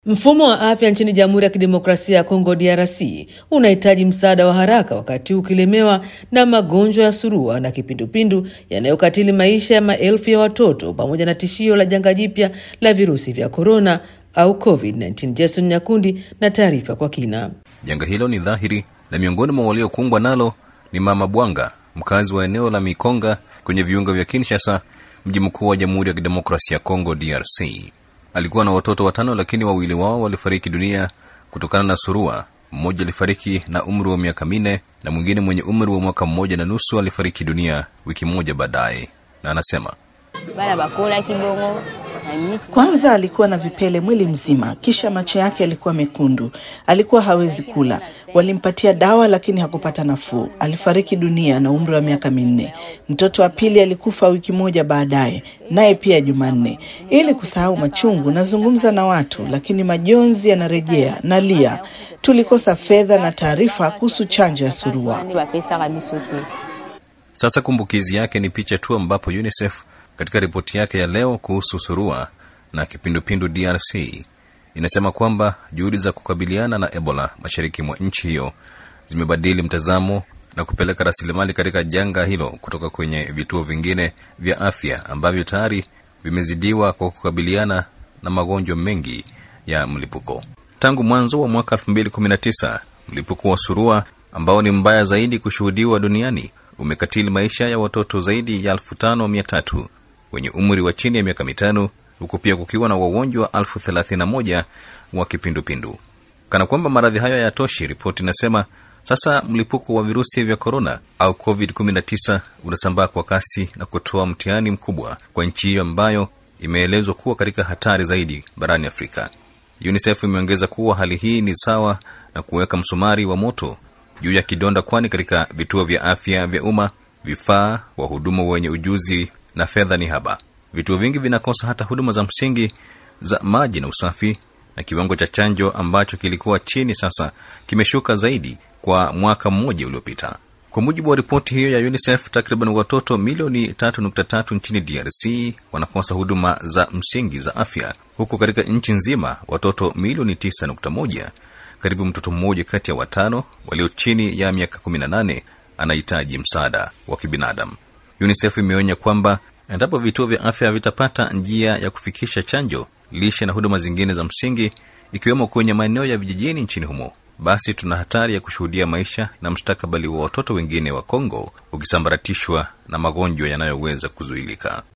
Mfumo wa afya nchini Jamhuri ya Kidemokrasia ya Kongo DRC unahitaji msaada wa haraka wakati ukilemewa na magonjwa ya surua na kipindupindu yanayokatili maisha ya maelfu ya watoto pamoja na tishio la janga jipya la virusi vya korona au COVID-19. Jason Nyakundi na taarifa kwa kina. Janga hilo ni dhahiri na miongoni mwa waliokumbwa nalo ni Mama Bwanga, mkazi wa eneo la Mikonga kwenye viunga vya Kinshasa, mji mkuu wa Jamhuri ya Kidemokrasia ya Kongo DRC. Alikuwa na watoto 5 lakini wawili wao walifariki dunia kutokana na surua. Mmoja alifariki na umri wa miaka 4 na mwingine mwenye umri wa mwaka 1.5 alifariki dunia wiki moja baadaye. Na anasema, kwanza alikuwa na vipele mwili mzima, kisha macho yake yalikuwa mekundu. Alikuwa hawezi kula. Walimpatia dawa lakini hakupata nafuu. Alifariki dunia na umri wa miaka 4. Mtoto wa pili alikufa wiki moja baadaye, naye pia Jumanne. Ili kusahau machungu nazungumza na watu, lakini majonzi yanarejea. Nalia. Tulikosa fedha na taarifa kuhusu chanjo ya surua. Sasa kumbukizi yake ni picha tu ambapo UNICEF katika ripoti yake ya leo kuhusu surua na kipindupindu DRC inasema kwamba juhudi za kukabiliana na Ebola mashariki mwa nchi hiyo zimebadili mtazamo na kupeleka rasilimali katika janga hilo kutoka kwenye vituo vingine vya afya ambavyo tayari vimezidiwa kwa kukabiliana na magonjwa mengi ya mlipuko. Tangu mwanzo wa mwaka 2019, mlipuko wa surua ambao ni mbaya zaidi kushuhudiwa duniani umekatili maisha ya watoto zaidi ya 5,300 wenye umri wa chini ya miaka 5, huku pia kukiwa na wagonjwa 31,000 wa kipindupindu. Kana kwamba maradhi hayo hayatoshi, ripoti inasema sasa mlipuko wa virusi vya korona au COVID-19 unasambaa kwa kasi na kutoa mtihani mkubwa kwa nchi hiyo ambayo imeelezwa kuwa katika hatari zaidi barani Afrika. UNICEF imeongeza kuwa hali hii ni sawa na kuweka msumari wa moto juu ya kidonda, kwani katika vituo vya afya vya umma vifaa, wahudumu wenye ujuzi na fedha ni haba. Vituo vingi vinakosa hata huduma za msingi za maji na usafi, na kiwango cha chanjo ambacho kilikuwa chini sasa kimeshuka zaidi kwa mwaka mmoja uliopita. Kwa mujibu wa ripoti hiyo ya UNICEF, takriban watoto milioni 3.3 nchini DRC wanakosa huduma za msingi za afya, huku katika nchi nzima watoto milioni 9.1, karibu mtoto mmoja kati ya 5 walio chini ya miaka 18 anahitaji msaada wa kibinadamu. UNICEF imeonya kwamba endapo vituo vya afya vitapata njia ya kufikisha chanjo, lishe na huduma zingine za msingi ikiwemo kwenye maeneo ya vijijini nchini humo, basi tuna hatari ya kushuhudia maisha na mustakabali wa watoto wengine wa Kongo ukisambaratishwa na magonjwa yanayoweza kuzuilika.